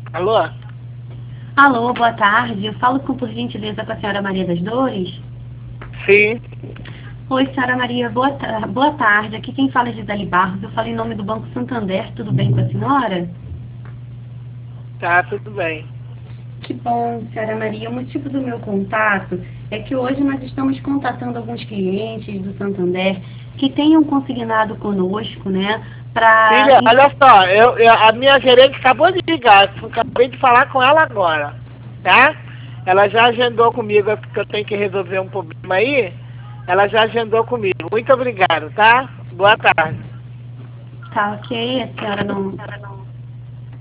Alô? Alô, boa tarde. Eu falo por gentileza com a senhora Maria das Dores. Sim. Oi, senhora Maria, boa tarde. Aqui quem fala é Gisele Barros. Eu falo em nome do Banco Santander. Tudo bem com a senhora? Tá, tudo bem. Que bom, senhora Maria. O motivo do meu contato é que hoje nós estamos contatando alguns clientes do Santander que tenham consignado conosco, né, para... Filha, olha só, a minha gerente acabou de ligar, acabei de falar com ela agora, tá? Ela já agendou comigo, porque eu tenho que resolver um problema aí. Ela já agendou comigo. Muito obrigado, tá? Boa tarde. Tá ok, a senhora não...